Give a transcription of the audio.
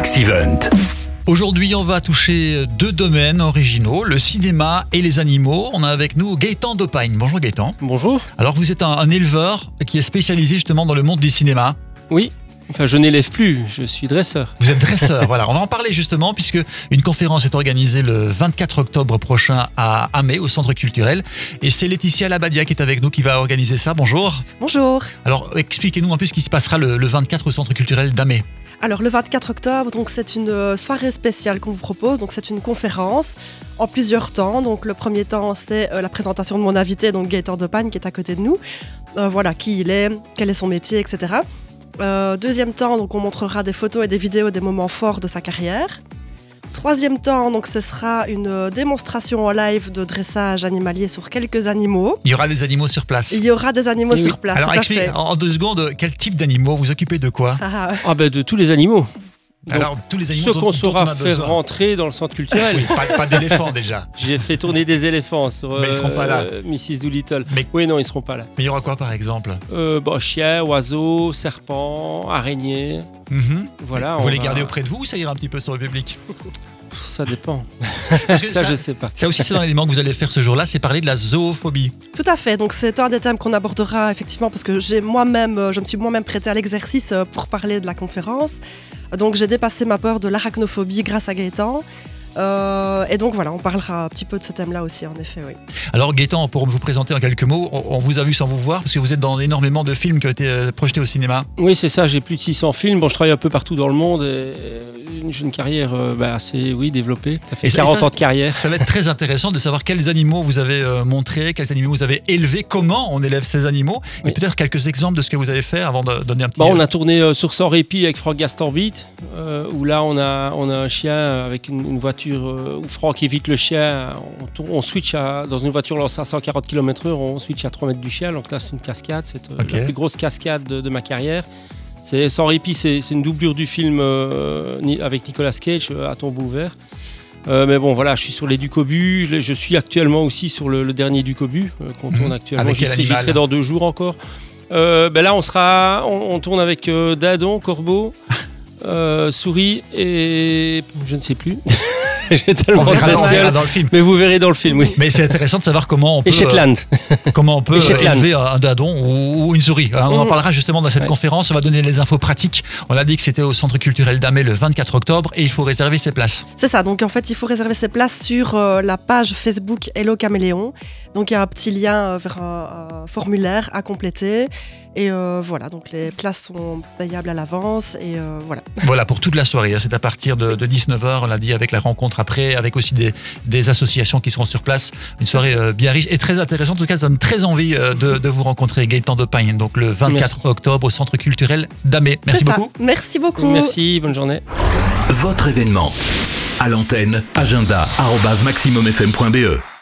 Maxivent. Aujourd'hui, on va toucher deux domaines originaux, le cinéma et les animaux. On a avec nous Gaëtan Dopagne. Bonjour Gaëtan. Bonjour. Alors vous êtes un éleveur qui est spécialisé justement dans le monde du cinéma. Oui, enfin je n'élève plus, je suis dresseur. Vous êtes dresseur, voilà. On va en parler justement puisque une conférence est organisée le 24 octobre prochain à Amé, au Centre culturel. Et c'est Laetitia Labadia qui est avec nous qui va organiser ça. Bonjour. Bonjour. Alors expliquez-nous un peu ce qui se passera le 24 au Centre culturel d'Amé. Alors le 24 octobre, donc c'est une soirée spéciale qu'on vous propose. Donc c'est une conférence en plusieurs temps. Donc le premier temps, c'est la présentation de mon invité, donc Gaëtan Dopagne, qui est à côté de nous. Voilà, qui il est, quel est son métier, etc. Deuxième temps, donc on montrera des photos et des vidéos des moments forts de sa carrière. Troisième temps, donc ce sera une démonstration en live de dressage animalier sur quelques animaux. Il y aura des animaux sur place. Il y aura des animaux sur place. Alors tout à explique fait. en 2 secondes, quel type d'animaux vous occupez de quoi? De tous les animaux. Alors tous les animaux Ceux dont qu'on on saura a faire besoin. rentrer dans le centre culturel. Oui, pas d'éléphants déjà. J'ai fait tourner des éléphants sur Mais ils seront pas là. Mrs. Doolittle. Mais- Oui, non, ils seront pas là. Mais il y aura quoi par exemple? Chiens, oiseaux, serpents, araignées. Voilà. Vous on les va- gardez auprès de vous ou ça ira un petit peu sur le public? Ça dépend. Parce que Ça, je sais pas. Ça aussi, c'est un élément que vous allez faire ce jour-là, c'est parler de la zoophobie. Tout à fait, donc c'est un des thèmes qu'on abordera effectivement parce que je me suis moi-même prêtée à l'exercice pour parler de la conférence. Donc j'ai dépassé ma peur de l'arachnophobie grâce à Gaëtan. Et donc voilà, on parlera un petit peu de ce thème-là aussi en effet, oui. Alors Gaëtan, pour vous présenter en quelques mots, on vous a vu sans vous voir parce que vous êtes dans énormément de films qui ont été projetés au cinéma. Oui, c'est ça, j'ai plus de 600 films. Bon, je travaille un peu partout dans le monde et une carrière assez développée. Ça fait Et ça- 40 et ça- ans de carrière. Ça va être très intéressant de savoir quels animaux vous avez montrés, quels animaux vous avez élevés, comment on élève ces animaux, et Oui. peut-être quelques exemples de ce que vous avez fait avant de donner un petit... On a tourné sur Sans Répit avec Franck Gastambit, où là on a un chien avec une voiture où Franck évite le chien. On switch dans une voiture lancée à 140 km/h, on switch à 3 mètres du chien. Donc là c'est une cascade, c'est Ok. la plus grosse cascade de ma carrière. C'est Sans Répit, c'est une doublure du film avec Nicolas Cage, à tombeau ouvert. Mais bon, voilà, je suis sur les Ducobu. Je suis actuellement aussi sur le dernier Ducobu qu'on tourne actuellement. Avec J'y quel serai animal? dans 2 jours encore. Là, on tourne avec dindon, corbeau, souris et je ne sais plus. J'ai tellement On de verra bestioles. dans le film. Mais vous verrez dans le film, oui. Mais c'est intéressant de savoir comment on peut, Et Shetland. Et Shetland. élever un dindon ou une souris. On en parlera justement dans cette Ouais. conférence. On va donner les infos pratiques. On a dit que c'était au Centre culturel d'Amé le 24 octobre et il faut réserver ses places. C'est ça, donc en fait il faut réserver ses places sur la page Facebook Hello Caméléon. Donc il y a un petit lien vers un formulaire à compléter. Et voilà, donc les places sont payables à l'avance et voilà. Voilà, pour toute la soirée. C'est à partir de 19h, on l'a dit, avec la rencontre après, avec aussi des associations qui seront sur place. Une soirée bien riche et très intéressante. En tout cas, ça donne très envie de vous rencontrer, Gaëtan Dopagne, donc le 24 Merci. octobre au Centre culturel d'Amé. Merci C'est ça. beaucoup. Merci beaucoup. Merci, bonne journée. Votre événement. À l'antenne, agenda@maximumfm.be.